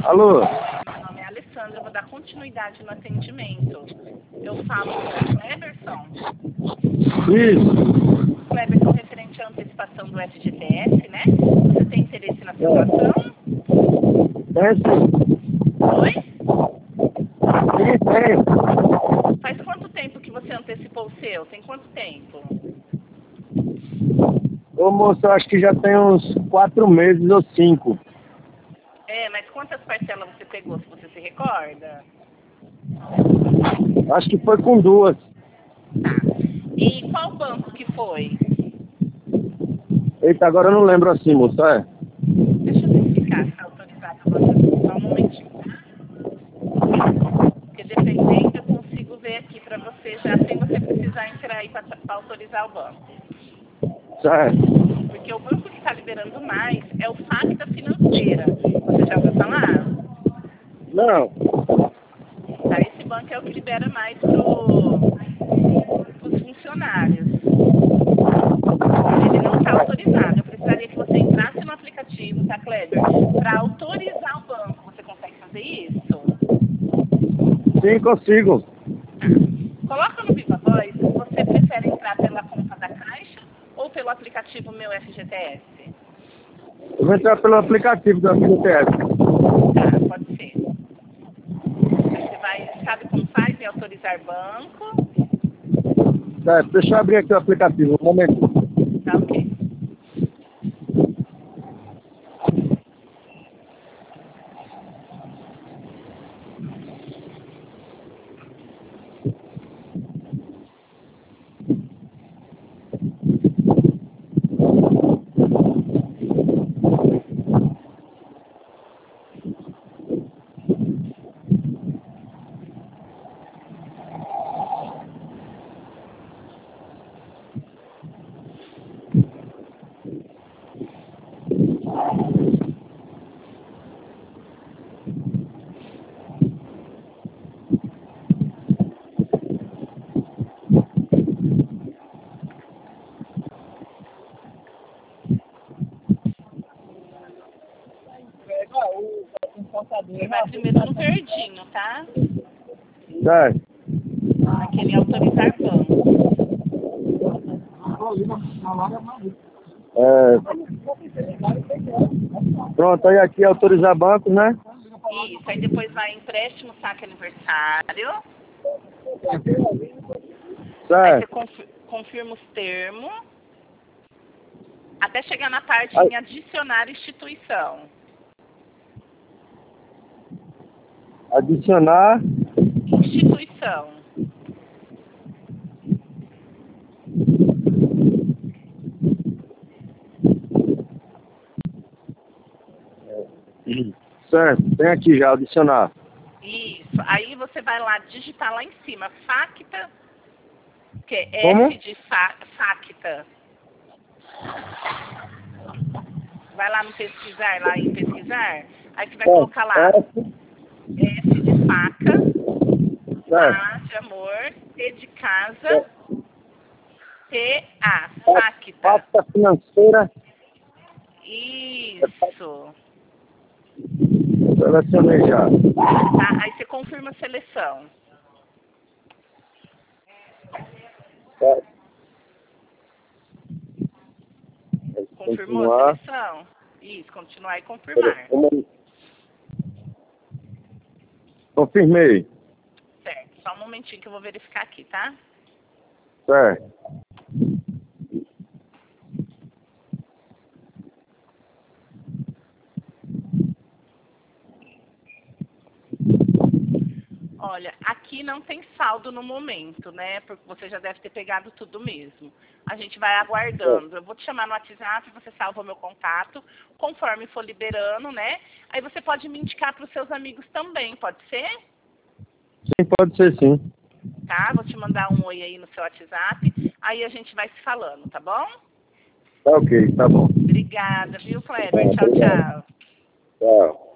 Alô? Meu nome é Alessandra, eu vou dar continuidade no atendimento. Eu falo com o Cleberson. Isso. Cleberson, referente à antecipação do FGTS, né? Você tem interesse na situação? Tem sim. Oi? Sim, tem. Faz quanto tempo que você antecipou o seu? Tem quanto tempo? Ô moço, eu acho que já tem uns 4 meses ou 5. É, mas quantas parcelas você pegou, se você se recorda? Acho que foi com 2. Tá. E qual banco que foi? Eita, agora eu não lembro assim, moço, é? Deixa eu verificar se está autorizado o banco. Só um momentinho, tá? Porque dependendo, eu consigo ver aqui para você já sem você precisar entrar aí para autorizar o banco. Certo. Porque o banco que está liberando mais é o Facta Financeira. Você já ouviu falar? Não. Tá, esse banco é o que libera mais para os funcionários. Ele não está autorizado. Eu precisaria que você entrasse no aplicativo, tá, Kleber? Para autorizar o banco. Você consegue fazer isso? Sim, consigo. Tá. Coloca no Viva Voz, você prefere entrar pela conta da Caixa ou pelo aplicativo Meu FGTS? Eu vou entrar pelo aplicativo da FGTS. Tá, pode ser. Aí você vai, sabe como faz? É autorizar banco. Certo, deixa eu abrir aqui o aplicativo, um momento. Tá, ok. Você vai primeiro no verdinho, tá? Certo. Aquele autorizar banco. Pronto, aí aqui autorizar banco, né? Isso, aí depois vai empréstimo, saque aniversário. Aí você Certo. confirma os termos. Até chegar na parte Aí- em adicionar instituição. Adicionar. Instituição. Certo, tem aqui já, adicionar. Isso. Aí você vai lá digitar lá em cima, Facta, que é Como? F de Facta. Vai lá no pesquisar, lá em pesquisar. Aí você vai colocar lá F de faca, A Certo. de amor, T de casa, T-A, Facta. Pasta financeira. Isso. Selecionei já. Tá? Aí você confirma a seleção. Certo. Confirmou a Continuar. seleção? Isso, continuar e confirmar. Confirmei. Certo. Só um momentinho que eu vou verificar aqui, tá? Certo. Olha, aqui não tem saldo no momento, né? Porque você já deve ter pegado tudo mesmo. A gente vai aguardando. Eu vou te chamar no WhatsApp, você salva o meu contato, conforme for liberando, né? Aí você pode me indicar para os seus amigos também, pode ser? Sim, pode ser sim. Tá? Vou te mandar um oi aí no seu WhatsApp, aí a gente vai se falando, tá bom? Tá ok, tá bom. Obrigada, viu, Kleber? Tchau, tchau. Tchau.